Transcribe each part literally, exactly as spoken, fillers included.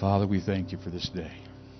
Father, we thank you for this day.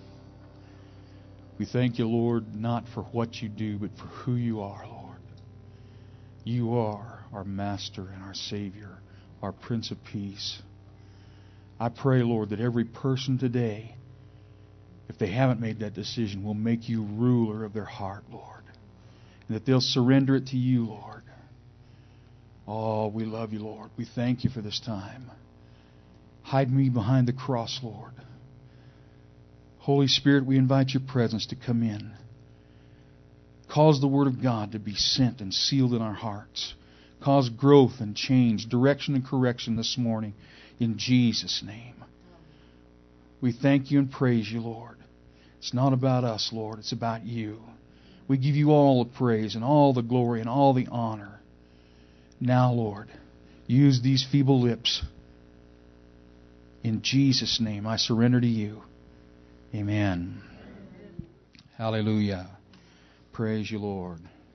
We thank you, Lord, not for what you do, but for who you are, Lord. You are our Master and our Savior, our Prince of Peace. I pray, Lord, that every person today, if they haven't made that decision, will make you ruler of their heart, Lord. And that they'll surrender it to you, Lord. Oh, we love you, Lord. We thank you for this time. Hide me behind the cross, Lord. Holy Spirit, we invite your presence to come in. Cause the Word of God to be sent and sealed in our hearts. Cause growth and change, direction and correction this morning in Jesus' name. We thank you and praise you, Lord. It's not about us, Lord. It's about you. We give you all the praise and all the glory and all the honor. Now, Lord, use these feeble lips. In Jesus' name, I surrender to you. Amen. Hallelujah. Praise you, Lord.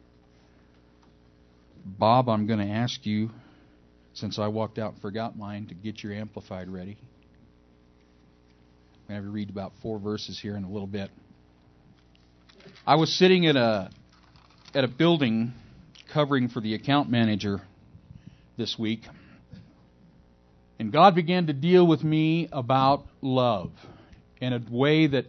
Bob, I'm going to ask you, since I walked out and forgot mine, to get your Amplified ready. I'm going to read about four verses here in a little bit. I was sitting at a at a building covering for the account manager this week, and God began to deal with me about love in a way that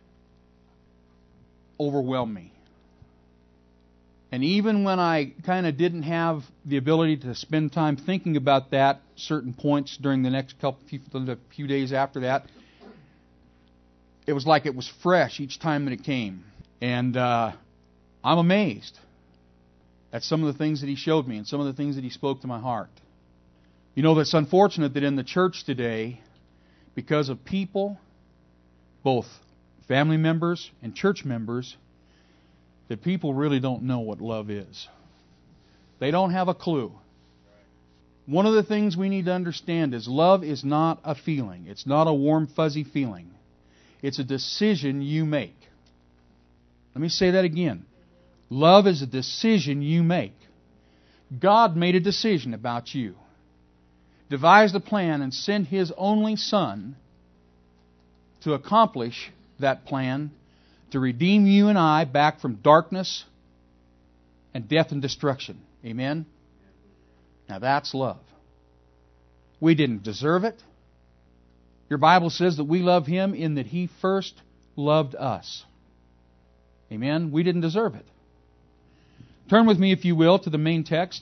overwhelmed me. And even when I kind of didn't have the ability to spend time thinking about that, certain points during the next couple few, the few days after that, it was like it was fresh each time that it came. And uh, I'm amazed at some of the things that He showed me and some of the things that He spoke to my heart. You know, it's unfortunate that in the church today, because of people, both family members and church members, that people really don't know what love is. They don't have a clue. One of the things we need to understand is love is not a feeling. It's not a warm, fuzzy feeling. It's a decision you make. Let me say that again. Love is a decision you make. God made a decision about you. Devised a plan and sent His only Son to accomplish that plan, to redeem you and I back from darkness and death and destruction. Amen? Now that's love. We didn't deserve it. Your Bible says that we love Him in that He first loved us. Amen? We didn't deserve it. Turn with me, if you will, to the main text.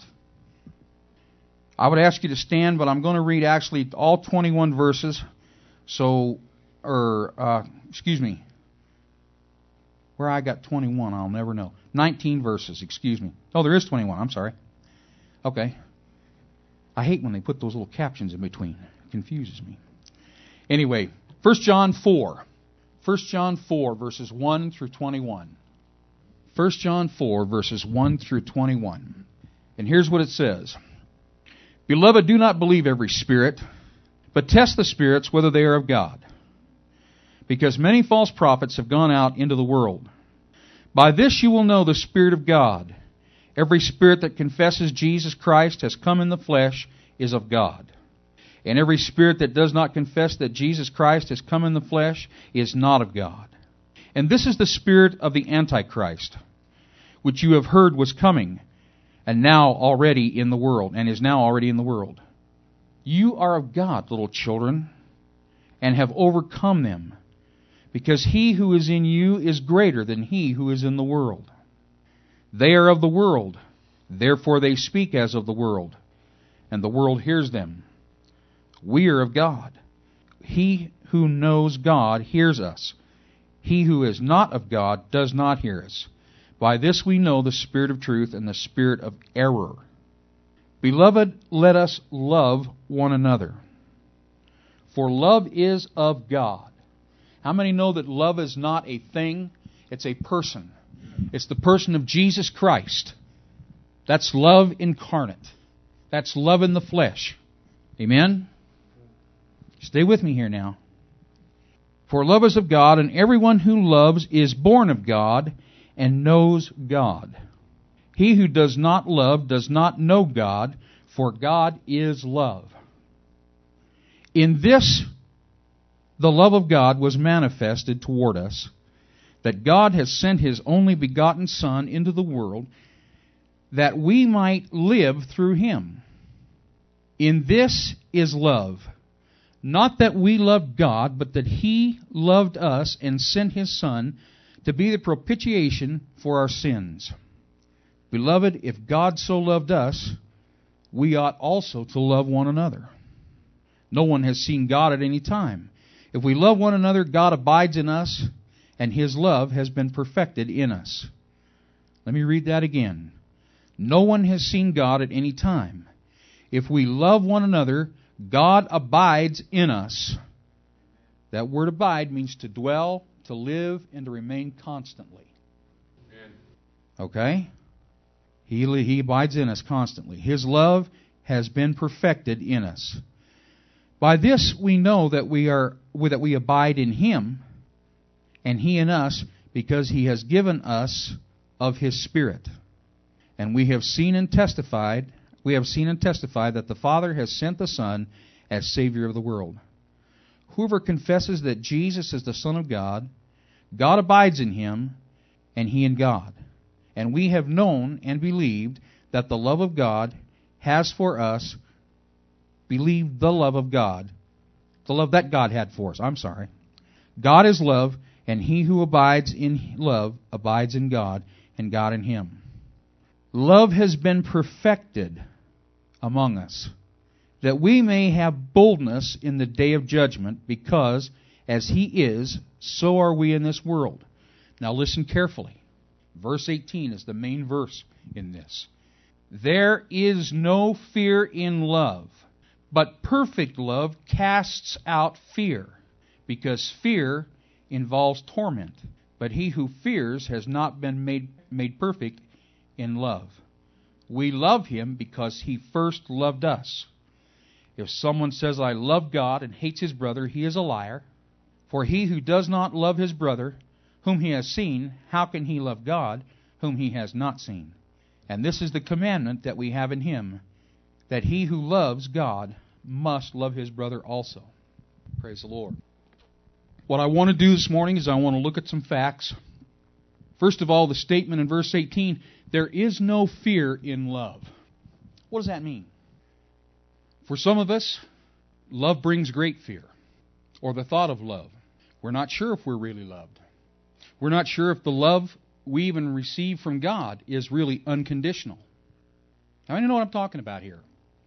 I would ask you to stand, but I'm going to read actually all twenty-one verses. So, or, uh, excuse me. Where I got twenty-one, I'll never know. nineteen verses, excuse me. Oh, there is twenty-one, I'm sorry. Okay. I hate when they put those little captions in between. It confuses me. Anyway, First John four. First John four, verses one through twenty-one. First John four, verses one through twenty-one. And here's what it says. Beloved, do not believe every spirit, but test the spirits whether they are of God. Because many false prophets have gone out into the world. By this you will know the Spirit of God. Every spirit that confesses Jesus Christ has come in the flesh is of God. And every spirit that does not confess that Jesus Christ has come in the flesh is not of God. And this is the spirit of the Antichrist, which you have heard was coming, and now already in the world, and is now already in the world. You are of God, little children, and have overcome them, because he who is in you is greater than he who is in the world. They are of the world, therefore they speak as of the world, and the world hears them. We are of God. He who knows God hears us. He who is not of God does not hear us. By this we know the spirit of truth and the spirit of error. Beloved, let us love one another. For love is of God. How many know that love is not a thing? It's a person. It's the person of Jesus Christ. That's love incarnate. That's love in the flesh. Amen? Stay with me here now. For love is of God, and everyone who loves is born of God and knows God. He who does not love does not know God, for God is love. In this the love of God was manifested toward us, that God has sent His only begotten Son into the world, that we might live through Him. In this is love, not that we loved God, but that He loved us and sent His Son to be the propitiation for our sins. Beloved, if God so loved us, we ought also to love one another. No one has seen God at any time. If we love one another, God abides in us, and His love has been perfected in us. Let me read that again. No one has seen God at any time. If we love one another, God abides in us. That word abide means to dwell, to live, and to remain constantly. Okay? He, he abides in us constantly. His love has been perfected in us. By this we know that we are that we abide in Him, and He in us, because He has given us of His Spirit. And we have seen and testified, we have seen and testified that the Father has sent the Son as Savior of the world. Whoever confesses that Jesus is the Son of God, God abides in Him, and He in God. And we have known and believed that the love of God has for us, believed the love of God, the love that God had for us. I'm sorry. God is love, and he who abides in love abides in God, and God in him. Love has been perfected among us, that we may have boldness in the day of judgment, because as He is, so are we in this world. Now listen carefully. Verse eighteen is the main verse in this. There is no fear in love, but perfect love casts out fear, because fear involves torment. But he who fears has not been made, made perfect in love. We love Him because He first loved us. If someone says, I love God, and hates his brother, he is a liar. For he who does not love his brother, whom he has seen, how can he love God, whom he has not seen? And this is the commandment that we have in Him, that he who loves God must love his brother also. Praise the Lord. What I want to do this morning is I want to look at some facts. First of all, the statement in verse eighteen, there is no fear in love. What does that mean? For some of us, love brings great fear, or the thought of love. We're not sure if we're really loved. We're not sure if the love we even receive from God is really unconditional. Now, you know what I'm talking about here.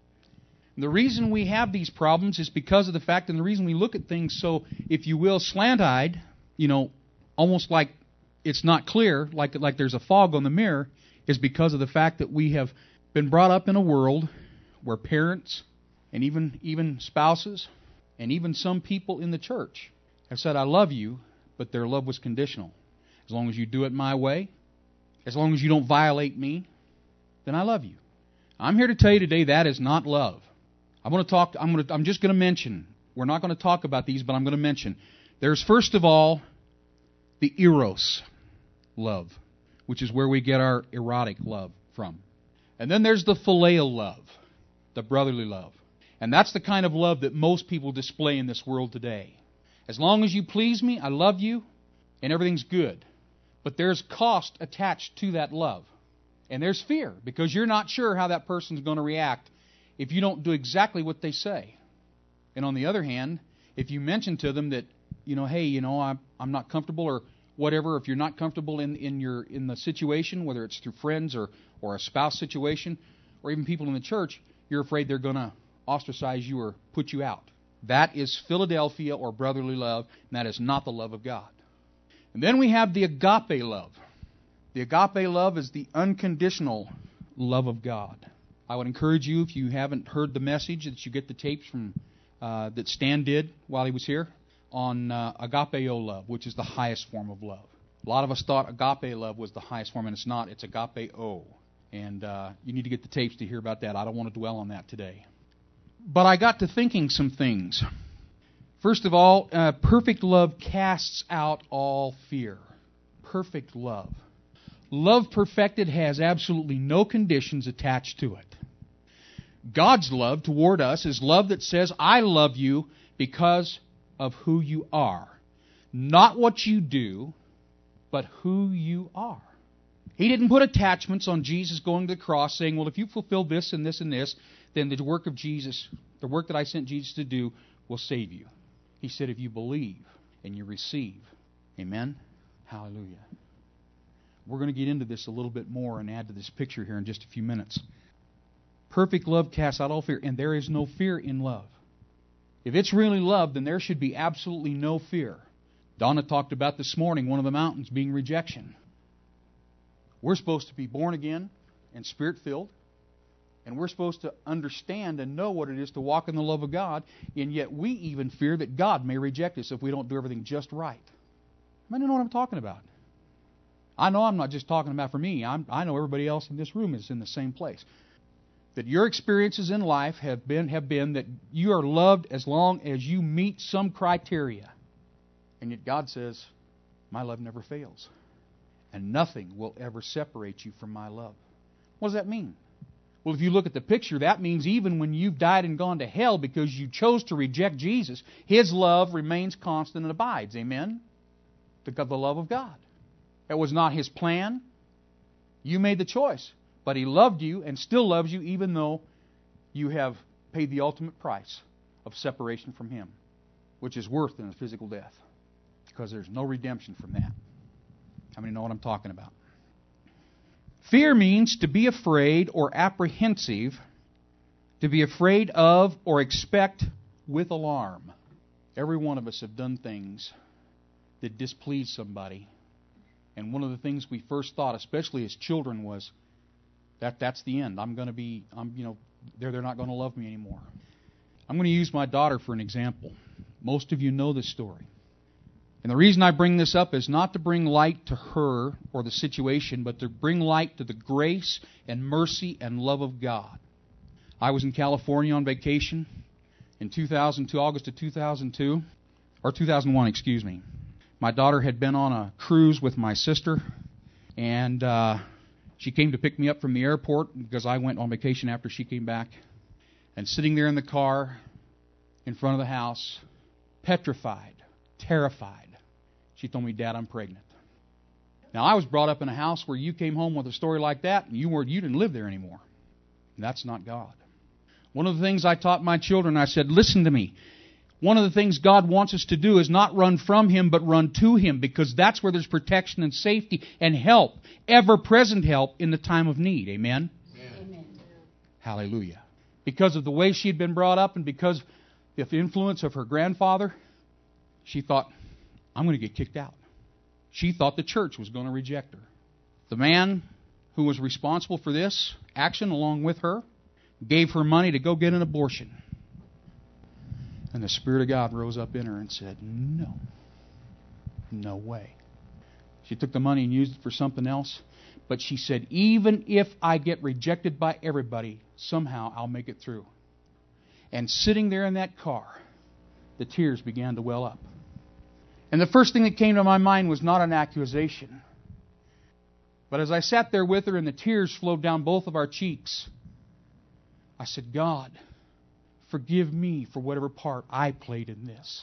And the reason we have these problems is because of the fact, and the reason we look at things so, if you will, slant-eyed, you know, almost like it's not clear, like, like there's a fog on the mirror, is because of the fact that we have been brought up in a world where parents and even even spouses and even some people in the church have said, I love you, but their love was conditional. As long as you do it my way, as long as you don't violate me, then I love you. I'm here to tell you today that is not love. I'm going to talk. I'm going to. I'm just going to mention. We're not going to talk about these, but I'm going to mention. There's first of all the eros love, which is where we get our erotic love from, and then there's the phileo love, the brotherly love, and that's the kind of love that most people display in this world today. As long as you please me, I love you, and everything's good. But there's cost attached to that love. And there's fear, because you're not sure how that person's going to react if you don't do exactly what they say. And on the other hand, if you mention to them that, you know, hey, you know, I'm, I'm not comfortable or whatever, if you're not comfortable in, in your in the situation, whether it's through friends or, or a spouse situation, or even people in the church, you're afraid they're going to ostracize you or put you out. That is Philadelphia or brotherly love, and that is not the love of God. And then we have the agape love. The agape love is the unconditional love of God. I would encourage you, if you haven't heard the message, that you get the tapes from uh, that Stan did while he was here on uh, agapeo love, which is the highest form of love. A lot of us thought agape love was the highest form, and it's not. It's agapeo. And uh, you need to get the tapes to hear about that. I don't want to dwell on that today. But I got to thinking some things. First of all, uh, perfect love casts out all fear. Perfect love. Love perfected has absolutely no conditions attached to it. God's love toward us is love that says, I love you because of who you are. Not what you do, but who you are. He didn't put attachments on Jesus going to the cross saying, well, if you fulfill this and this and this, then the work of Jesus, the work that I sent Jesus to do, will save you. He said, if you believe and you receive. Amen? Hallelujah. We're going to get into this a little bit more and add to this picture here in just a few minutes. Perfect love casts out all fear, and there is no fear in love. If it's really love, then there should be absolutely no fear. Donna talked about this morning, one of the mountains being rejection. We're supposed to be born again and Spirit-filled, and we're supposed to understand and know what it is to walk in the love of God, and yet we even fear that God may reject us if we don't do everything just right. I mean, you know what I'm talking about. I know I'm not just talking about for me. I'm, I know everybody else in this room is in the same place. That your experiences in life have been have been that you are loved as long as you meet some criteria. And yet God says, my love never fails. And nothing will ever separate you from my love. What does that mean? Well, if you look at the picture, that means even when you've died and gone to hell because you chose to reject Jesus, His love remains constant and abides. Amen? The, the love of God. That was not His plan. You made the choice. But He loved you and still loves you even though you have paid the ultimate price of separation from Him, which is worse than a physical death. Because there's no redemption from that. How many know what I'm talking about? Fear means to be afraid or apprehensive, to be afraid of or expect with alarm. Every one of us have done things that displease somebody. And one of the things we first thought, especially as children, was that that's the end. I'm going to be, I'm, you know, they're, they're not going to love me anymore. I'm going to use my daughter for an example. Most of you know this story. And the reason I bring this up is not to bring light to her or the situation, but to bring light to the grace and mercy and love of God. I was in California on vacation in two thousand two, August of two thousand two, or two thousand one, excuse me. My daughter had been on a cruise with my sister, and uh, she came to pick me up from the airport because I went on vacation after she came back. And sitting there in the car in front of the house, petrified, terrified, she told me, Dad, I'm pregnant. Now, I was brought up in a house where you came home with a story like that, and you weren't, you didn't live there anymore. And that's not God. One of the things I taught my children, I said, listen to me. One of the things God wants us to do is not run from Him, but run to Him, because that's where there's protection and safety and help, ever-present help in the time of need. Amen? Amen. Hallelujah. Because of the way she had been brought up and because of the influence of her grandfather, she thought, I'm going to get kicked out. She thought the church was going to reject her. The man who was responsible for this action along with her gave her money to go get an abortion. And the Spirit of God rose up in her and said, no, no way. She took the money and used it for something else. But she said, even if I get rejected by everybody, somehow I'll make it through. And sitting there in that car, the tears began to well up. And the first thing that came to my mind was not an accusation. But as I sat there with her and the tears flowed down both of our cheeks, I said, God, forgive me for whatever part I played in this.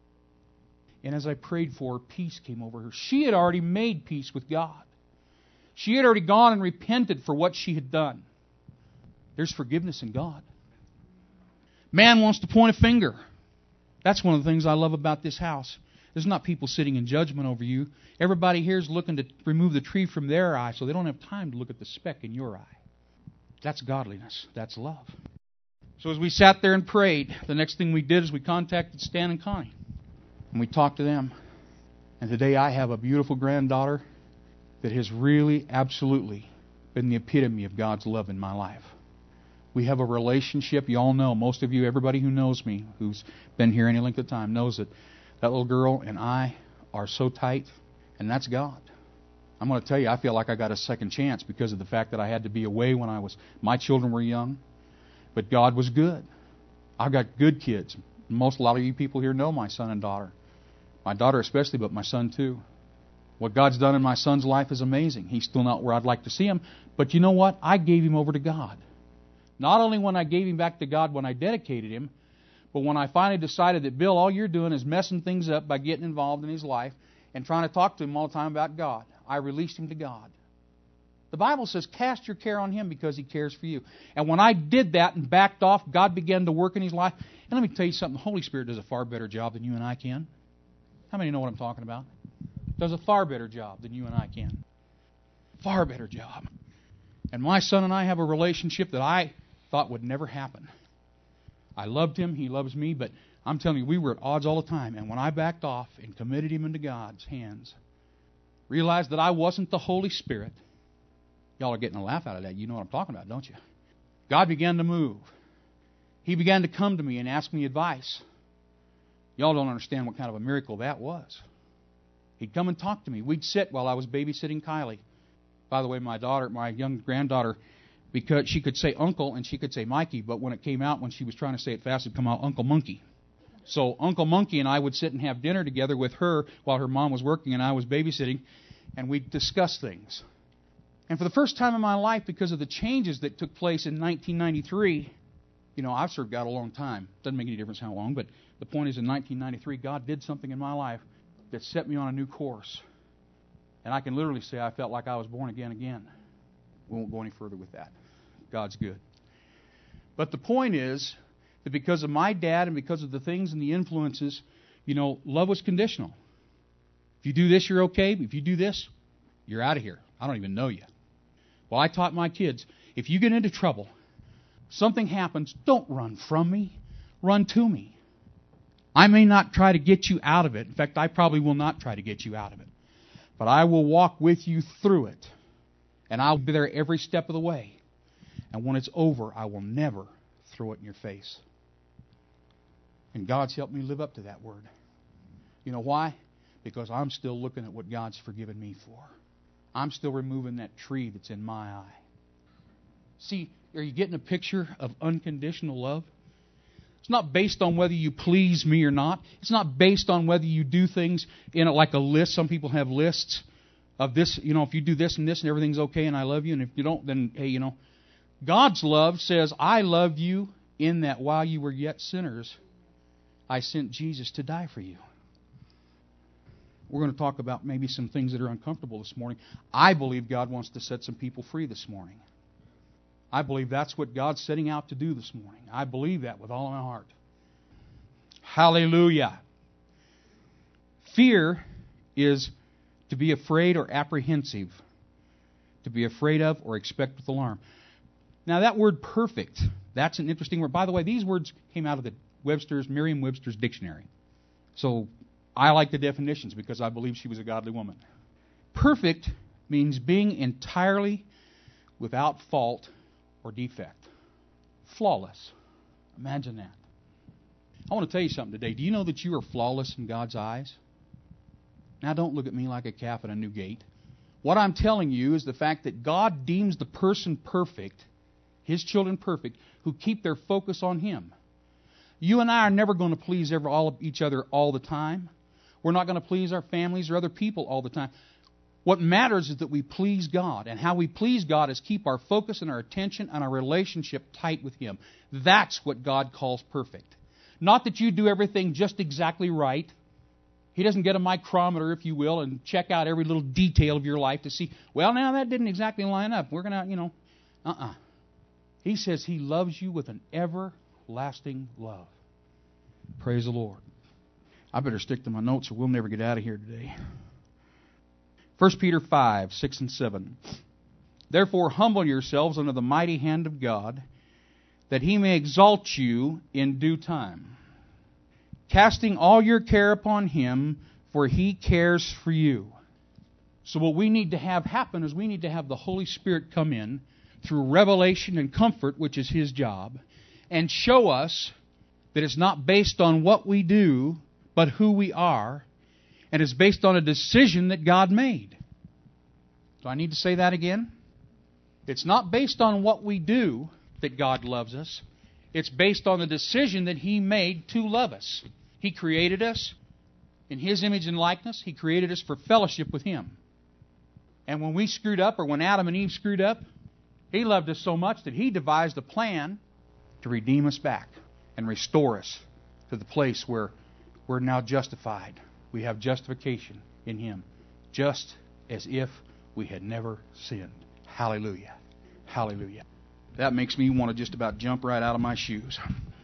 And as I prayed for her, peace came over her. She had already made peace with God. She had already gone and repented for what she had done. There's forgiveness in God. Man wants to point a finger. That's one of the things I love about this house. There's not people sitting in judgment over you. Everybody here is looking to remove the tree from their eye so they don't have time to look at the speck in your eye. That's godliness. That's love. So as we sat there and prayed, the next thing we did is we contacted Stan and Connie. And we talked to them. And today I have a beautiful granddaughter that has really, absolutely been the epitome of God's love in my life. We have a relationship. You all know, most of you, everybody who knows me, who's been here any length of time, knows that that little girl and I are so tight, and that's God. I'm going to tell you, I feel like I got a second chance because of the fact that I had to be away when I was, my children were young, but God was good. I've got good kids. Most, a lot of you people here know my son and daughter. My daughter especially, but my son too. What God's done in my son's life is amazing. He's still not where I'd like to see him, but you know what? I gave him over to God. Not only when I gave him back to God when I dedicated him, But when I finally decided that, Bill, all you're doing is messing things up by getting involved in his life and trying to talk to him all the time about God, I released him to God. The Bible says, cast your care on Him because He cares for you. And when I did that and backed off, God began to work in his life. And let me tell you something, the Holy Spirit does a far better job than you and I can. How many know what I'm talking about? Does a far better job than you and I can. Far better job. And my son and I have a relationship that I thought would never happen. I loved him, he loves me, but I'm telling you, we were at odds all the time. And when I backed off and committed him into God's hands, realized that I wasn't the Holy Spirit. Y'all are getting a laugh out of that. You know what I'm talking about, don't you? God began to move. He began to come to me and ask me advice. Y'all don't understand what kind of a miracle that was. He'd come and talk to me. We'd sit while I was babysitting Kylie. By the way, my daughter, my young granddaughter, because she could say uncle and she could say Mikey, but when it came out, when she was trying to say it fast, it'd come out Uncle Monkey. So Uncle Monkey and I would sit and have dinner together with her while her mom was working and I was babysitting, and we'd discuss things. And for the first time in my life, because of the changes that took place in nineteen ninety-three, you know, I've served God a long time. Doesn't make any difference how long, but the point is in nineteen ninety-three, God did something in my life that set me on a new course. And I can literally say I felt like I was born again again. We won't go any further with that. God's good. But the point is that because of my dad and because of the things and the influences, you know, love was conditional. If you do this, you're okay. If you do this, you're out of here. I don't even know you. Well, I taught my kids, if you get into trouble, something happens, don't run from me. Run to me. I may not try to get you out of it. In fact, I probably will not try to get you out of it. But I will walk with you through it. And I'll be there every step of the way. And when it's over, I will never throw it in your face. And God's helped me live up to that word. You know why? Because I'm still looking at what God's forgiven me for. I'm still removing that tree that's in my eye. See, are you getting a picture of unconditional love? It's not based on whether you please me or not. It's not based on whether you do things in a, like a list. Some people have lists of this, you know, if you do this and this and everything's okay and I love you, and if you don't, then, hey, you know. God's love says, I love you in that while you were yet sinners, I sent Jesus to die for you. We're going to talk about maybe some things that are uncomfortable this morning. I believe God wants to set some people free this morning. I believe that's what God's setting out to do this morning. I believe that with all of my heart. Hallelujah. Fear is to be afraid or apprehensive. To be afraid of or expect with alarm. Now that word perfect, that's an interesting word. By the way, these words came out of the Webster's, Merriam-Webster's dictionary. So I like the definitions because I believe she was a godly woman. Perfect means being entirely without fault or defect. Flawless. Imagine that. I want to tell you something today. Do you know that you are flawless in God's eyes? Now don't look at me like a calf at a new gate. What I'm telling you is the fact that God deems the person perfect, His children perfect, who keep their focus on Him. You and I are never going to please every, all of each other all the time. We're not going to please our families or other people all the time. What matters is that we please God. And how we please God is keep our focus and our attention and our relationship tight with Him. That's what God calls perfect. Not that you do everything just exactly right. He doesn't get a micrometer, if you will, and check out every little detail of your life to see, well, now that didn't exactly line up. We're going to, you know, uh-uh. He says He loves you with an everlasting love. Praise the Lord. I better stick to my notes or we'll never get out of here today. First Peter five, six and seven. Therefore humble yourselves under the mighty hand of God, that He may exalt you in due time, casting all your care upon Him, for He cares for you. So what we need to have happen is we need to have the Holy Spirit come in through revelation and comfort, which is His job, and show us that it's not based on what we do, but who we are, and it's based on a decision that God made. Do I need to say that again? It's not based on what we do that God loves us. It's based on the decision that He made to love us. He created us in His image and likeness. He created us for fellowship with Him. And when we screwed up, or when Adam and Eve screwed up, He loved us so much that He devised a plan to redeem us back and restore us to the place where we're now justified. We have justification in Him, just as if we had never sinned. Hallelujah. Hallelujah. That makes me want to just about jump right out of my shoes.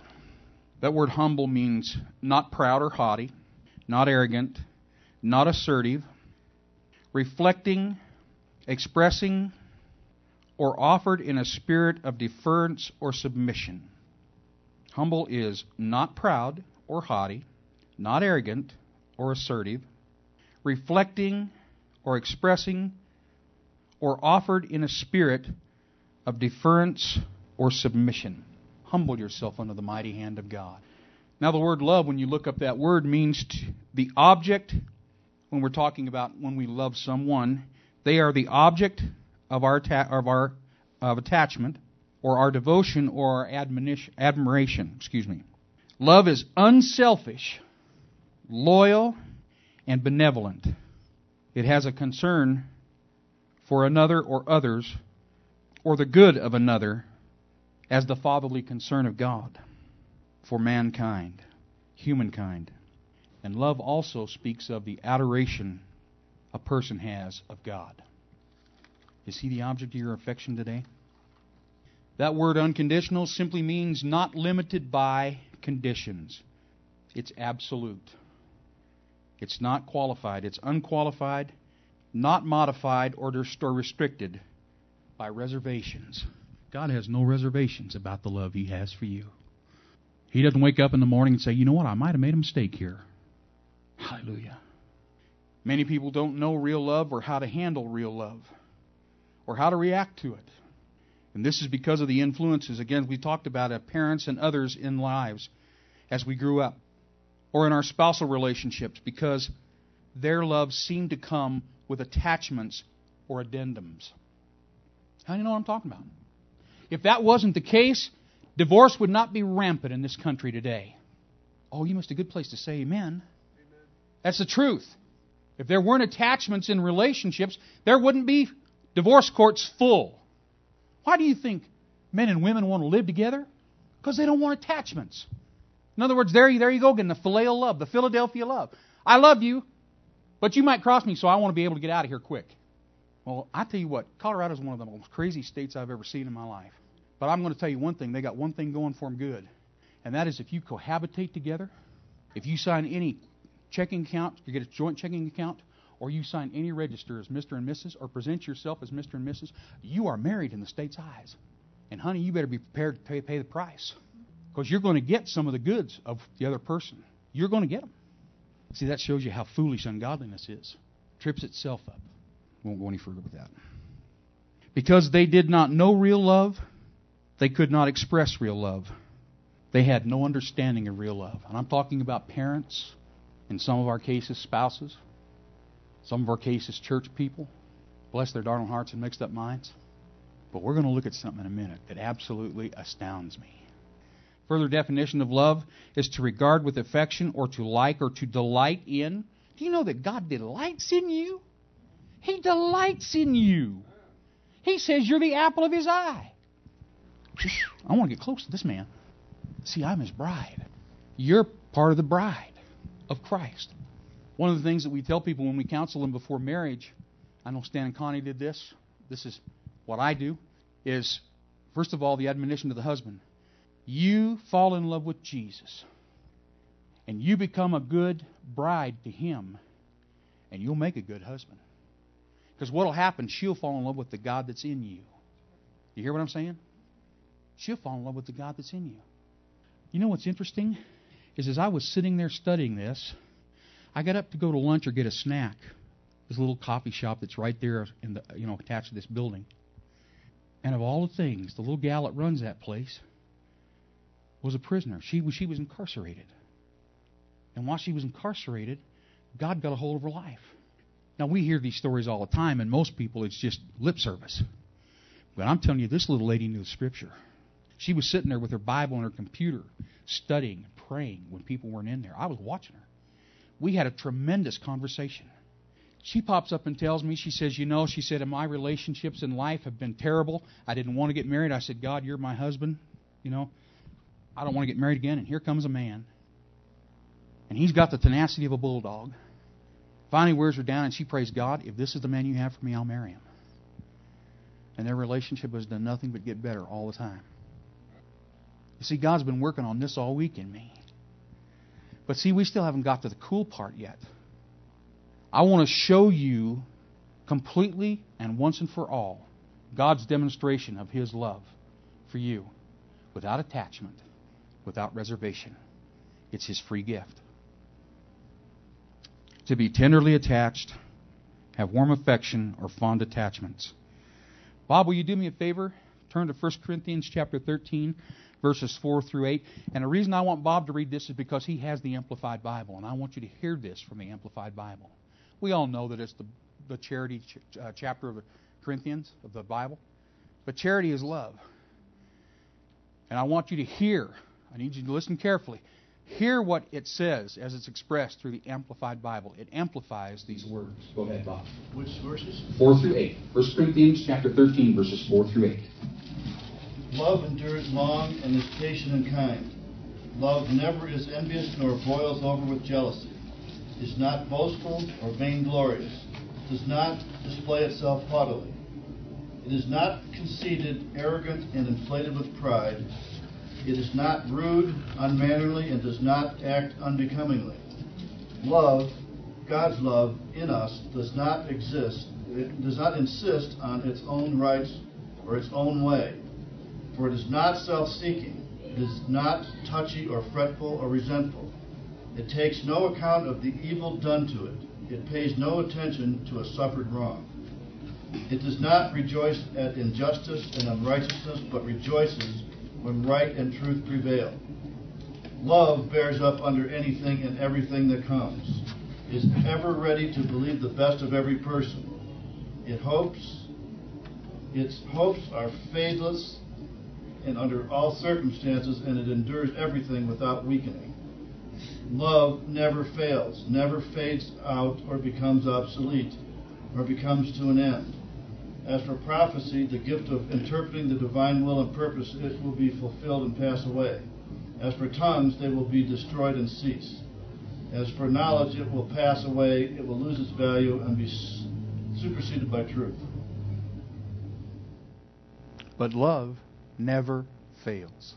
That word humble means not proud or haughty, not arrogant, not assertive, reflecting, expressing, or offered in a spirit of deference or submission. Humble is not proud or haughty, not arrogant or assertive, reflecting or expressing or offered in a spirit of deference or submission. Humble yourself under the mighty hand of God. Now the word love, when you look up that word, means to, the object, when we're talking about when we love someone, they are the object of our ta- of our of attachment, or our devotion, or our admonition, admiration. Excuse me. Love is unselfish, loyal, and benevolent. It has a concern for another or others, or the good of another, as the fatherly concern of God for mankind, humankind. And love also speaks of the adoration a person has of God. Is He the object of your affection today? That word unconditional simply means not limited by conditions. It's absolute. It's not qualified. It's unqualified, not modified or restricted by reservations. God has no reservations about the love He has for you. He doesn't wake up in the morning and say, you know what, I might have made a mistake here. Hallelujah. Many people don't know real love or how to handle real love or how to react to it. And this is because of the influences, again, we talked about, of parents and others in lives as we grew up, or in our spousal relationships, because their love seemed to come with attachments or addendums. How do you know what I'm talking about? If that wasn't the case, divorce would not be rampant in this country today. Oh, you must a good place to say amen. Amen. That's the truth. If there weren't attachments in relationships, there wouldn't be divorce courts full. Why do you think men and women want to live together? Because they don't want attachments. In other words, there you, there you go again, the phileo love, the Philadelphia love. I love you, but you might cross me, so I want to be able to get out of here quick. Well, I tell you what, Colorado is one of the most crazy states I've ever seen in my life. But I'm going to tell you one thing, they got one thing going for them good. And that is if you cohabitate together, if you sign any checking account, you get a joint checking account, or you sign any register as Mister and Missus, or present yourself as Mister and Missus, you are married in the state's eyes. And honey, you better be prepared to pay, pay the price. Because you're going to get some of the goods of the other person. You're going to get them. See, that shows you how foolish ungodliness is. Trips itself up. Won't go any further with that. Because they did not know real love, they could not express real love. They had no understanding of real love. And I'm talking about parents, in some of our cases, spouses, some of our cases, church people. Bless their darling hearts and mixed up minds. But we're going to look at something in a minute that absolutely astounds me. Further definition of love is to regard with affection or to like or to delight in. Do you know that God delights in you? He delights in you. He says you're the apple of His eye. I want to get close to this man. See, I'm His bride. You're part of the bride of Christ. One of the things that we tell people when we counsel them before marriage, I know Stan and Connie did this, this is what I do, is, first of all, the admonition to the husband. You fall in love with Jesus, and you become a good bride to Him, and you'll make a good husband. Because what will happen, she'll fall in love with the God that's in you. You hear what I'm saying? She'll fall in love with the God that's in you. You know what's interesting? Is as I was sitting there studying this, I got up to go to lunch or get a snack. This little coffee shop that's right there in the, you know, attached to this building. And of all the things, the little gal that runs that place was a prisoner. She was, she was incarcerated. And while she was incarcerated, God got a hold of her life. Now, we hear these stories all the time, and most people, it's just lip service. But I'm telling you, this little lady knew the Scripture. She was sitting there with her Bible and her computer, studying and praying when people weren't in there. I was watching her. We had a tremendous conversation. She pops up and tells me, she says, you know, she said, my relationships in life have been terrible. I didn't want to get married. I said, God, you're my husband. You know, I don't want to get married again. And here comes a man. And he's got the tenacity of a bulldog. Finally wears her down, and she prays, God, if this is the man you have for me, I'll marry him. And their relationship has done nothing but get better all the time. You see, God's been working on this all week in me. But see, we still haven't got to the cool part yet. I want to show you completely and once and for all God's demonstration of His love for you without attachment, without reservation. It's His free gift. To be tenderly attached, have warm affection or fond attachments. Bob, will you do me a favor? Turn to First Corinthians chapter thirteen, verses four through eight. And the reason I want Bob to read this is because he has the Amplified Bible, and I want you to hear this from the Amplified Bible. We all know that it's the, the charity ch- uh, chapter of the Corinthians, of the Bible. But charity is love. And I want you to hear, I need you to listen carefully, hear what it says as it's expressed through the Amplified Bible. It amplifies these words. Go ahead, Bob. Which verses? four through eight. First Corinthians chapter thirteen, verses four through eight. Love endures long and is patient and kind. Love never is envious nor boils over with jealousy. Is not boastful or vainglorious. Does not display itself haughtily. It is not conceited, arrogant, and inflated with pride. It is not rude, unmannerly, and does not act unbecomingly. Love, God's love in us, does not exist. It does not insist on its own rights or its own way. For it is not self-seeking. It is not touchy or fretful or resentful. It takes no account of the evil done to it. It pays no attention to a suffered wrong. It does not rejoice at injustice and unrighteousness, but rejoices when right and truth prevail. Love bears up under anything and everything that comes, is ever ready to believe the best of every person. It hopes, its hopes are fadeless and under all circumstances, and it endures everything without weakening. Love never fails, never fades out or becomes obsolete, or becomes to an end. As for prophecy, the gift of interpreting the divine will and purpose, it will be fulfilled and pass away. As for tongues, they will be destroyed and cease. As for knowledge, it will pass away, it will lose its value and be superseded by truth. But love never fails.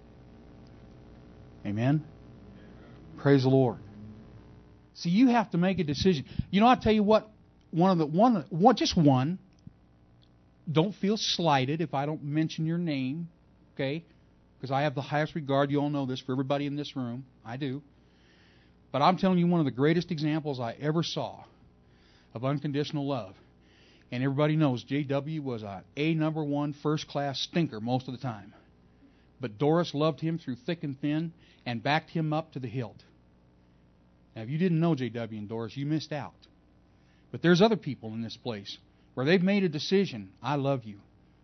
Amen? Praise the Lord. See, you have to make a decision. You know, I'll tell you what, one of the one, one just one, don't feel slighted if I don't mention your name, okay? Because I have the highest regard, you all know this, for everybody in this room. I do. But I'm telling you, one of the greatest examples I ever saw of unconditional love. And everybody knows J W was a A number one first class stinker most of the time. But Doris loved him through thick and thin and backed him up to the hilt. Now, if you didn't know J W and Doris, you missed out. But there's other people in this place where they've made a decision, I love you.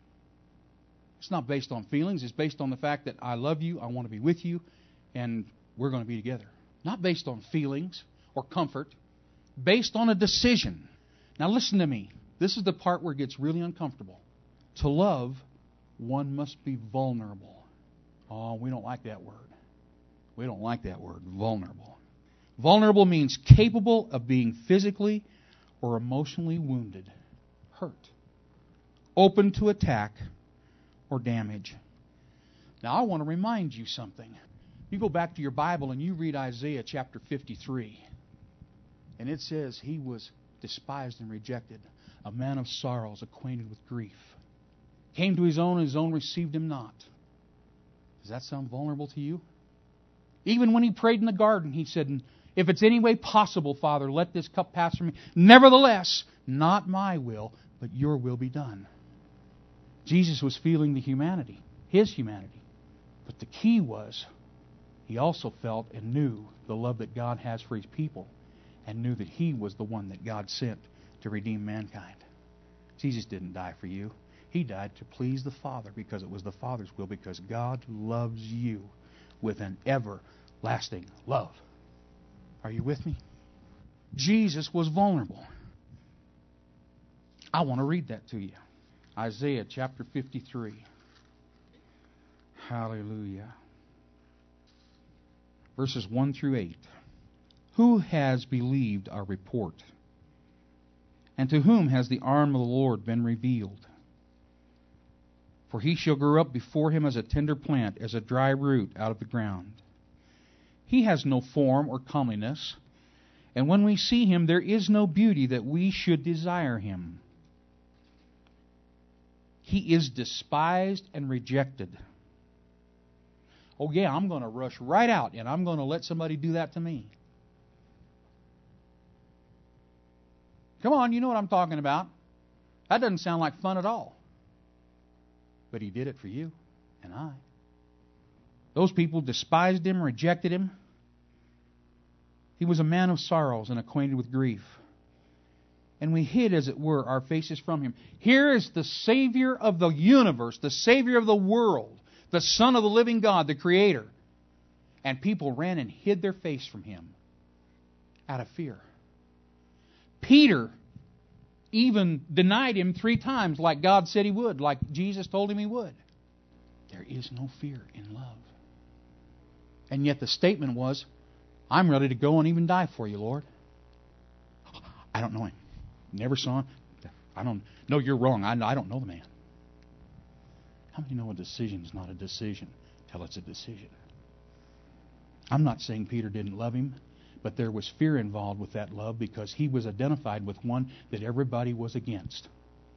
It's not based on feelings. It's based on the fact that I love you, I want to be with you, and we're going to be together. Not based on feelings or comfort. Based on a decision. Now listen to me. This is the part where it gets really uncomfortable. To love, one must be vulnerable. Oh, we don't like that word. We don't like that word, vulnerable. Vulnerable means capable of being physically or emotionally wounded, hurt, open to attack or damage. Now, I want to remind you something. You go back to your Bible and you read Isaiah chapter fifty-three. And it says, He was despised and rejected, a man of sorrows, acquainted with grief. Came to His own, and His own received Him not. Does that sound vulnerable to you? Even when He prayed in the garden, He said, if it's any way possible, Father, let this cup pass from me. Nevertheless, not my will, but your will be done. Jesus was feeling the humanity, His humanity. But the key was, He also felt and knew the love that God has for His people, and knew that He was the one that God sent to redeem mankind. Jesus didn't die for you. He died to please the Father, because it was the Father's will, because God loves you with an everlasting love. Are you with me? Jesus was vulnerable. I want to read that to you. Isaiah chapter fifty-three. Hallelujah. Verses one through eight. Who has believed our report? And to whom has the arm of the Lord been revealed? For he shall grow up before him as a tender plant, as a dry root out of the ground. He has no form or comeliness, and when we see him, there is no beauty that we should desire him. He is despised and rejected. Oh yeah, I'm going to rush right out, and I'm going to let somebody do that to me. Come on, you know what I'm talking about. That doesn't sound like fun at all. But he did it for you and I. Those people despised him, rejected him. He was a man of sorrows and acquainted with grief. And we hid, as it were, our faces from him. Here is the Savior of the universe, the Savior of the world, the Son of the living God, the Creator. And people ran and hid their face from him out of fear. Peter even denied him three times, like God said he would, like Jesus told him he would. There is no fear in love. And yet the statement was, I'm ready to go and even die for you, Lord. I don't know him. Never saw him. I don't. No, you're wrong. I, I don't know the man. How many know a decision is not a decision till it's a decision? I'm not saying Peter didn't love him, but there was fear involved with that love because he was identified with one that everybody was against.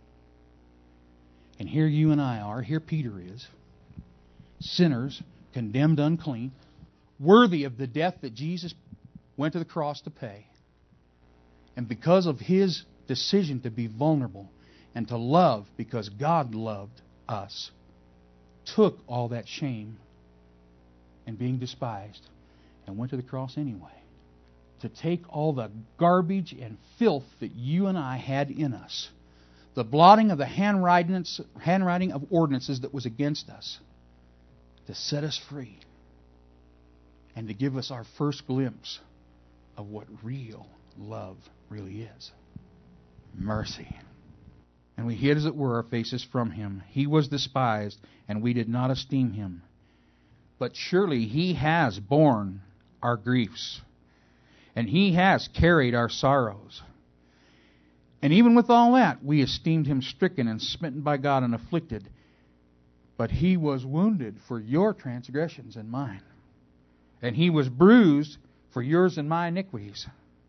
And here you and I are. Here Peter is. Sinners, condemned unclean, worthy of the death that Jesus went to the cross to pay. And because of his decision to be vulnerable and to love because God loved us, took all that shame and being despised and went to the cross anyway. To take all the garbage and filth that you and I had in us, the blotting of the handwriting handwriting of ordinances that was against us, to set us free and to give us our first glimpse of what real love really is. Mercy. And we hid, as it were, our faces from him. He was despised, and we did not esteem him. But surely he has borne our griefs, and he has carried our sorrows. And even with all that, we esteemed him stricken and smitten by God and afflicted. But he was wounded for your transgressions and mine, and he was bruised for yours and my iniquities.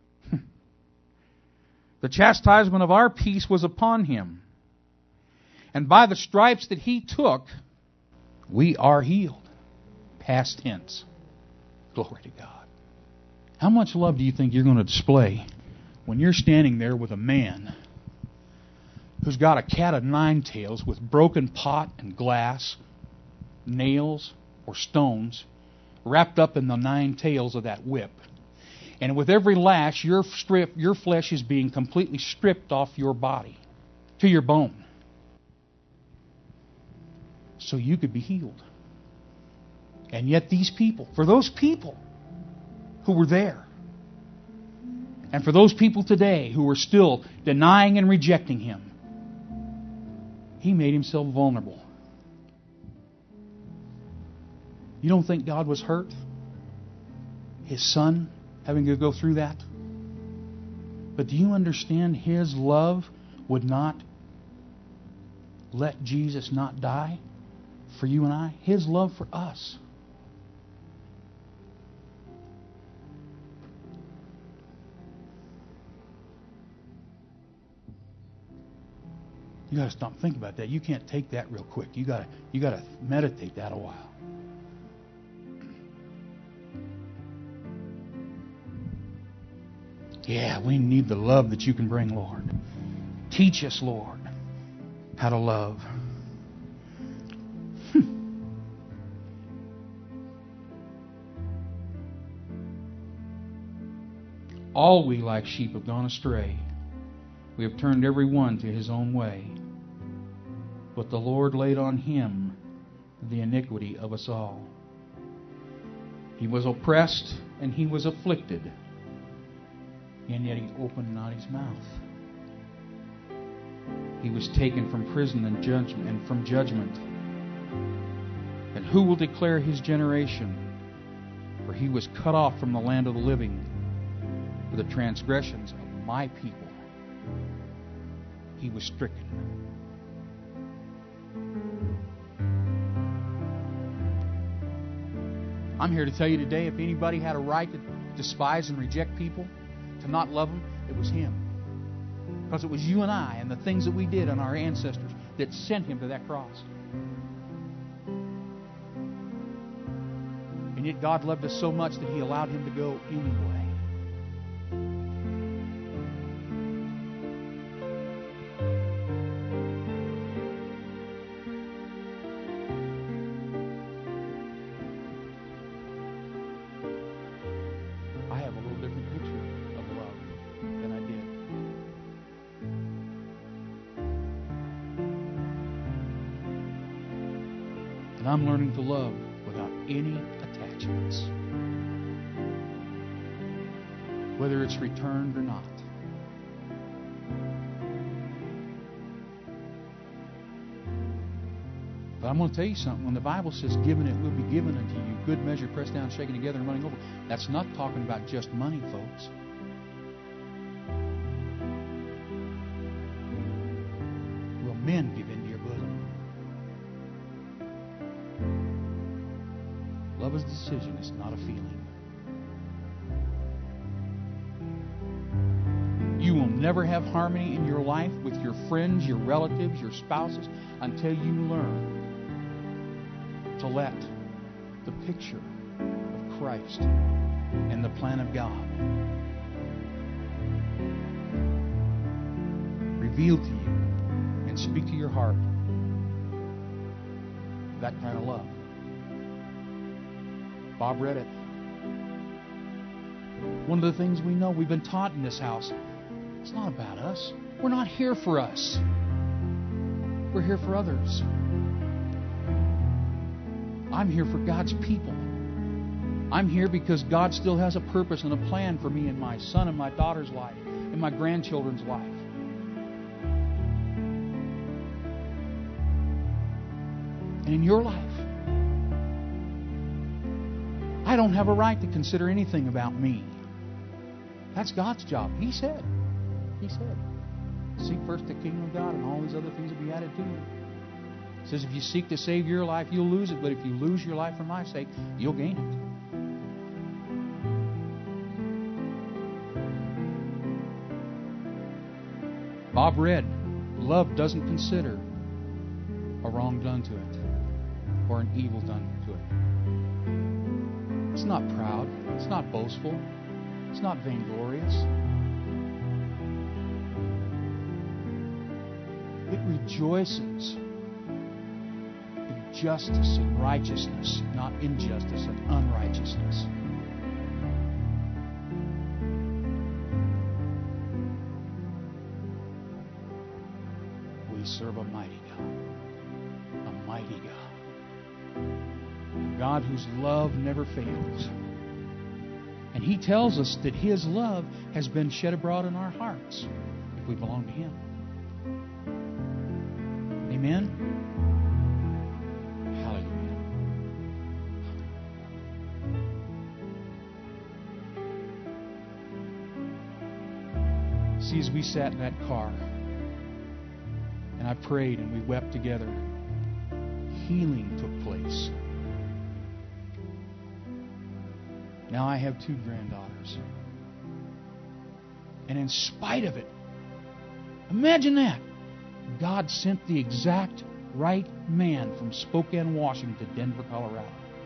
The chastisement of our peace was upon him, and by the stripes that he took, we are healed. Past tense. Glory to God. How much love do you think you're going to display when you're standing there with a man who's got a cat of nine tails with broken pot and glass, nails or stones, wrapped up in the nine tails of that whip? And with every lash, your strip, your flesh is being completely stripped off your body to your bone, so you could be healed. And yet these people, for those people who were there, and for those people today who are still denying and rejecting him, he made himself vulnerable. You don't think God was hurt? His son having to go through that? But do you understand his love would not let Jesus not die for you and I? His love for us. You got to stop and think about that. You can't take that real quick. You got to you got to meditate that a while. Yeah, we need the love that you can bring, Lord. Teach us, Lord, how to love. All we like sheep have gone astray. We have turned every one to his own way. But the Lord laid on him the iniquity of us all. He was oppressed and he was afflicted, and yet he opened not his mouth. He was taken from prison and judgment and from judgment. And who will declare his generation? For he was cut off from the land of the living. for the transgressions of my people, he was stricken. I'm here to tell you today, if anybody had a right to despise and reject people, to not love them, it was him. Because it was you and I and the things that we did on our ancestors that sent him to that cross. And yet God loved us so much that he allowed him to go anyway. I have a little different picture of love than I did. And I'm learning to love without any attachments, whether it's returned or not. But I'm going to tell you something. When the Bible says, given it will be given unto you, good measure, pressed down, shaken together, and running over, that's not talking about just money, folks. Will men give into your bosom? Love is a decision. It's not a feeling. You will never have harmony in your life with your friends, your relatives, your spouses until you learn to let the picture of Christ and the plan of God reveal to you and speak to your heart that kind of love. Bob read it. One of the things we know, we've been taught in this house, it's not about us. We're not here for us. We're here for others. I'm here for God's people. I'm here because God still has a purpose and a plan for me in my son and my daughter's life, in my grandchildren's life. And in your life. I don't have a right to consider anything about me. That's God's job. He said. He said, seek first the kingdom of God and all these other things will be added to you. He says if you seek to save your life, you'll lose it. But if you lose your life for my sake, you'll gain it. Bob read, love doesn't consider a wrong done to it or an evil done to it. It's not proud. It's not boastful. It's not vainglorious. It rejoices in justice and righteousness, not injustice and unrighteousness. We serve a mighty God. A mighty God. A God whose love never fails. And He tells us that His love has been shed abroad in our hearts if we belong to Him. Amen? Hallelujah. See, as we sat in that car, and I prayed and we wept together, healing took place. Now I have two granddaughters. And in spite of it, imagine that. God sent the exact right man from Spokane, Washington to Denver, Colorado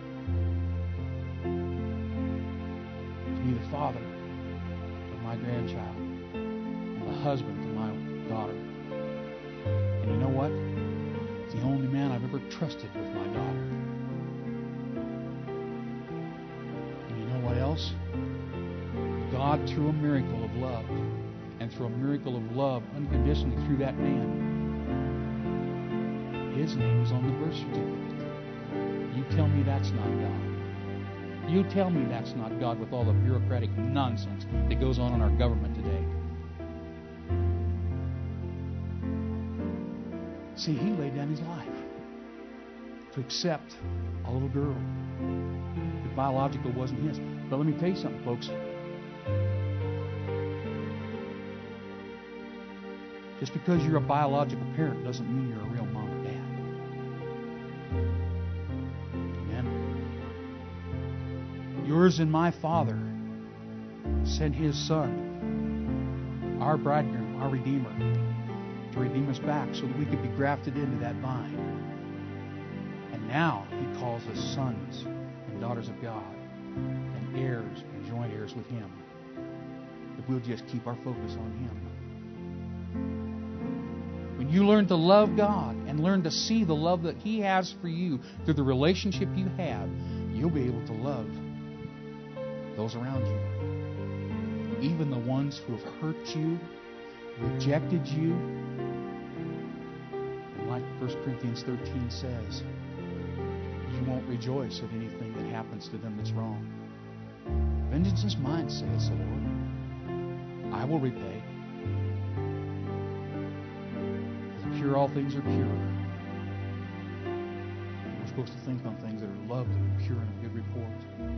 to be the father of my grandchild and the husband to my daughter. And you know what? It's the only man I've ever trusted with my daughter. And you know what else? God, through a miracle of love, and through a miracle of love unconditionally through that man, his name is on the birth certificate. You tell me that's not God. You tell me that's not God with all the bureaucratic nonsense that goes on in our government today. See, he laid down his life to accept a little girl that biological wasn't his. But let me tell you something, folks. Just because you're a biological parent doesn't mean you're a real mom or dad. Amen. Yours and my Father sent His Son, our bridegroom, our Redeemer, to redeem us back so that we could be grafted into that vine. And now He calls us sons and daughters of God and heirs and joint heirs with Him. If we'll just keep our focus on Him. When you learn to love God and learn to see the love that He has for you through the relationship you have, you'll be able to love those around you. Even the ones who have hurt you, rejected you. And like First Corinthians thirteen says, you won't rejoice at anything that happens to them that's wrong. Vengeance is mine, says the Lord. I will repay. Pure, all things are pure. We're supposed to think on things that are loved and pure and of good report.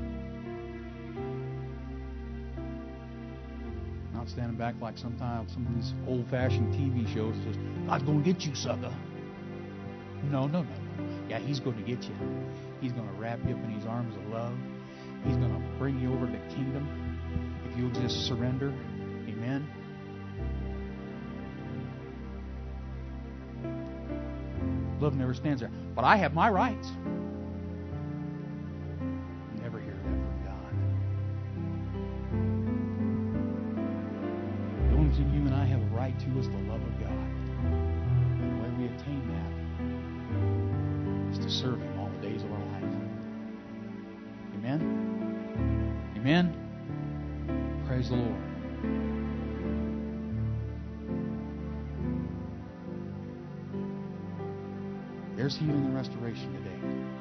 Not standing back like sometimes some of these old-fashioned T V shows that says, God's going to get you, sucker. No, no, no, no. Yeah, He's going to get you. He's going to wrap you up in His arms of love. He's going to bring you over to the kingdom if you'll just surrender. Amen. Love never stands there. But I have my rights. Never hear that from God. The only thing you and I have a right to is the love of God. And the way we attain that is to serve Him all the days of our life. Amen? Amen? Praise the Lord. There's healing and restoration today.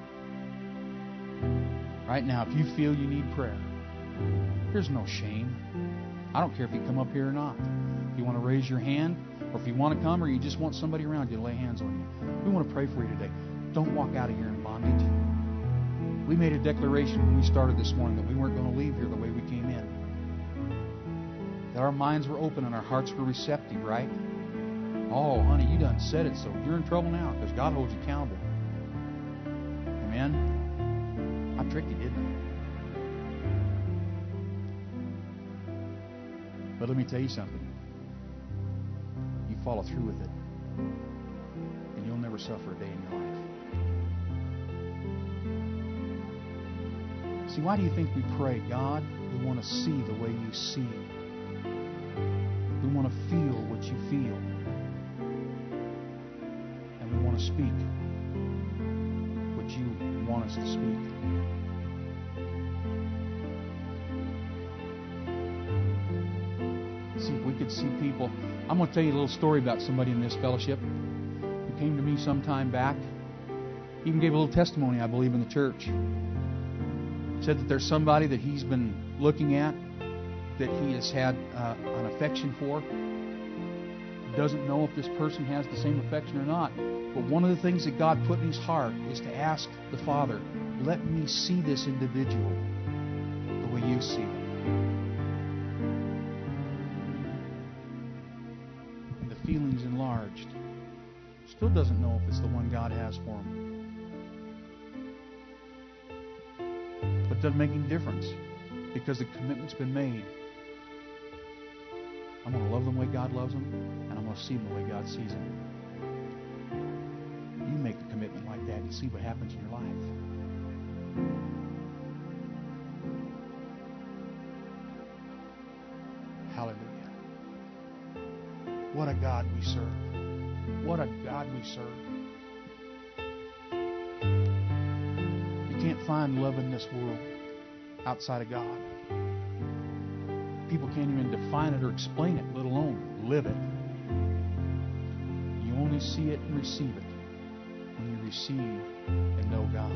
Right now, if you feel you need prayer, there's no shame. I don't care if you come up here or not. If you want to raise your hand, or if you want to come, or you just want somebody around you to lay hands on you, we want to pray for you today. Don't walk out of here in bondage. We made a declaration when we started this morning that we weren't going to leave here the way we came in. That our minds were open and our hearts were receptive, right? Oh, honey, you done said it, so you're in trouble now because God holds you accountable. Amen? I tricked you, didn't I? But let me tell you something. You follow through with it, and you'll never suffer a day in your life. See, why do you think we pray, God, we want to see the way you see. We want to feel what you feel. To speak what you want us to speak. See, if we could see people. I'm going to tell you a little story about somebody in this fellowship who came to me some time back. Even gave a little testimony, I believe, in the church. Said that there's somebody that he's been looking at that he has had uh, an affection for. Doesn't know if this person has the same affection or not. But one of the things that God put in his heart is to ask the Father, let me see this individual the way you see them. And the feeling's enlarged. Still doesn't know if it's the one God has for him. But it doesn't make any difference because the commitment's been made. I'm going to love them the way God loves them, and I'm going to see them the way God sees them. You make a commitment like that and see what happens in your life. Hallelujah. What a God we serve. What a God we serve. You can't find love in this world outside of God. People can't even define it or explain it, let alone live it. You only see it and receive it when you receive and know God.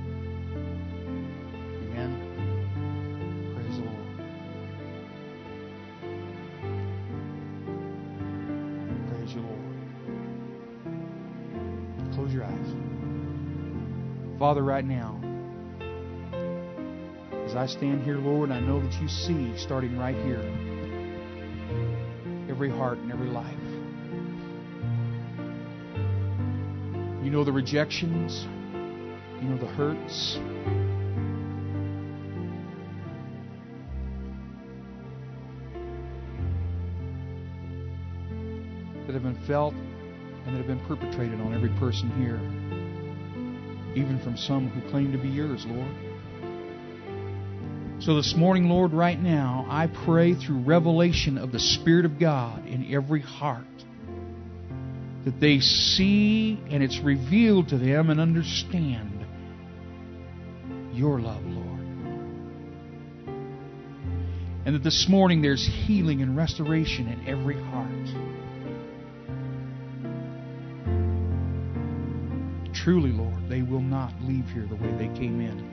Amen. Praise the Lord. Praise you, Lord. Close your eyes. Father, right now, as I stand here, Lord, I know that you see, starting right here, every heart and every life. You know the rejections. You know the hurts. That have been felt and that have been perpetrated on every person here. Even from some who claim to be yours, Lord. So this morning, Lord, right now, I pray through revelation of the Spirit of God in every heart that they see and it's revealed to them and understand your love, Lord. And that this morning there's healing and restoration in every heart. Truly, Lord, they will not leave here the way they came in.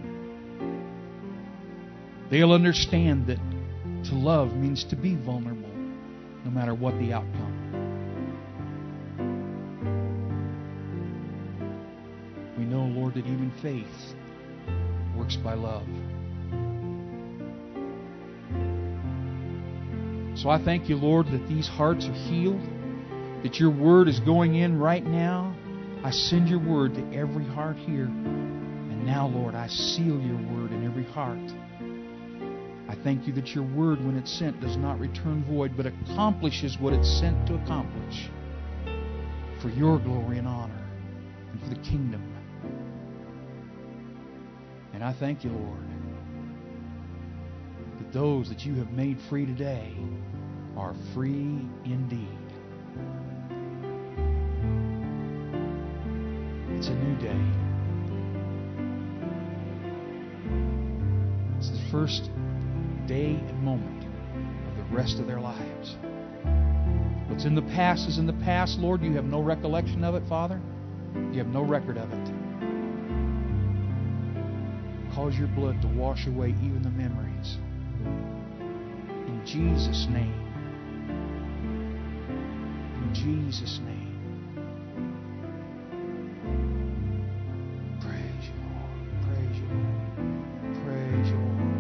They'll understand that to love means to be vulnerable, no matter what the outcome. We know, Lord, that even faith works by love. So I thank you, Lord, that these hearts are healed, that your word is going in right now. I send your word to every heart here. And now, Lord, I seal your word in every heart. I thank you that your word, when it's sent, does not return void, but accomplishes what it's sent to accomplish for your glory and honor and for the kingdom. And I thank you, Lord, that those that you have made free today are free indeed. It's a new day. It's the first day and moment of the rest of their lives. What's in the past is in the past, Lord. You have no recollection of it, Father. You have no record of it. Cause your blood to wash away even the memories. In Jesus' name. In Jesus' name. Praise you, Lord. Praise you, Lord. Praise you, Lord.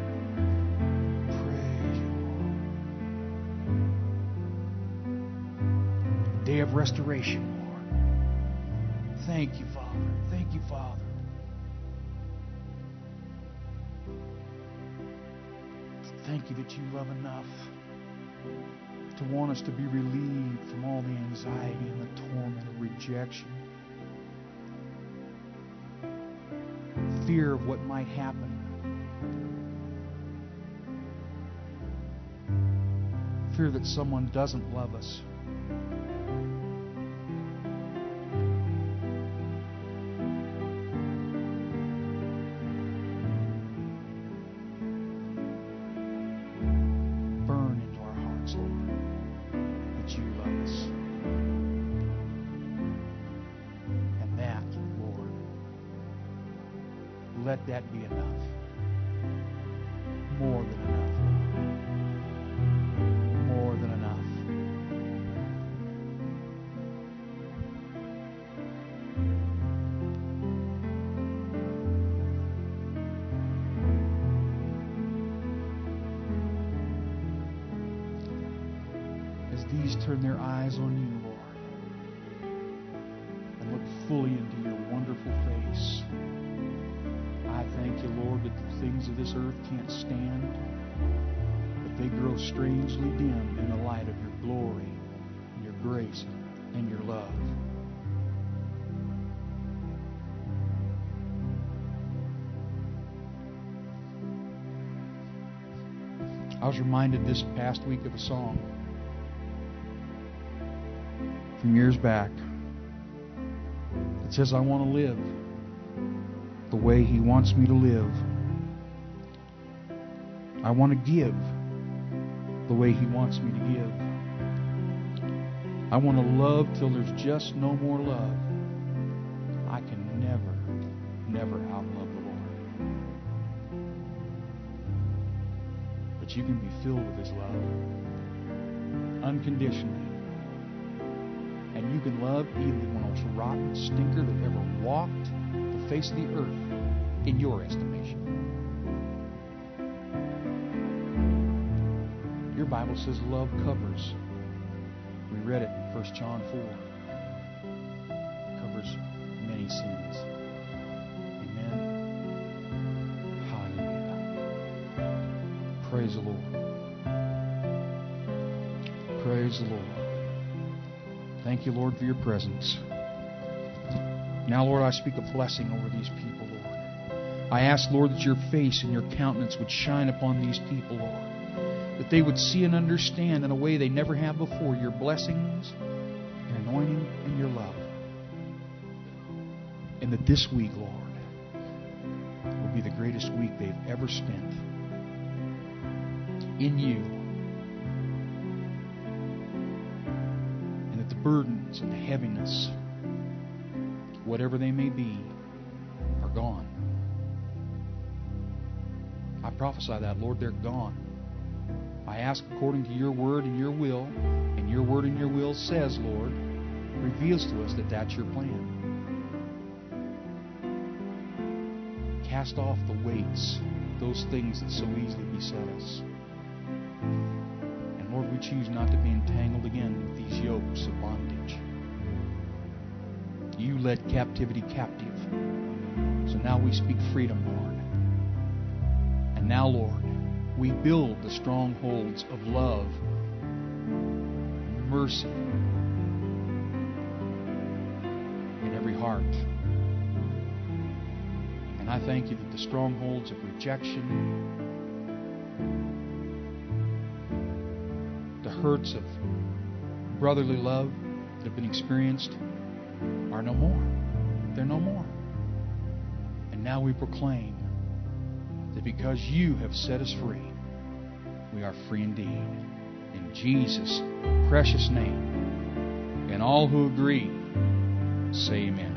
Praise you, Lord. Day of restoration, Lord. Thank you, Father. Thank you, Father. Thank you that you love enough to want us to be relieved from all the anxiety and the torment of rejection, fear of what might happen, fear that someone doesn't love us. Let that be enough. More than enough. More than enough. As these turn their eyes on you, Lord, and look fully into your wonderful face, I thank you, Lord, that the things of this earth can't stand, but they grow strangely dim in the light of your glory and your grace and your love. I was reminded this past week of a song from years back. It says, I want to live the way He wants me to live. I want to give the way He wants me to give. I want to love till there's just no more love. I can never, never outlove the Lord. But you can be filled with His love unconditionally. And you can love even the most rotten stinker that ever walked the face of the earth in your estimation. Your Bible says love covers. We read it in First John four. It covers these sins. Amen. Hallelujah. Praise the Lord. Praise the Lord. Thank you, Lord, for your presence. Now, Lord, I speak a blessing over these people, Lord. I ask, Lord, that your face and your countenance would shine upon these people, Lord. That they would see and understand in a way they never have before your blessings, your anointing, and your love. And that this week, Lord, will be the greatest week they've ever spent in you. And that the burdens and the heaviness, whatever they may be, are gone. I prophesy that, Lord, they're gone. I ask according to your word and your will, and your word and your will says, Lord, reveals to us that that's your plan. Cast off the weights, those things that so easily beset us. And Lord, we choose not to be entangled again with these yokes of bondage. You led captivity captive. So now we speak freedom, Lord. And now, Lord, we build the strongholds of love, mercy in every heart. And I thank you that the strongholds of rejection, the hurts of brotherly love that have been experienced are no more. They're no more. And now we proclaim that because you have set us free, we are free indeed. In Jesus' precious name. And all who agree, say amen.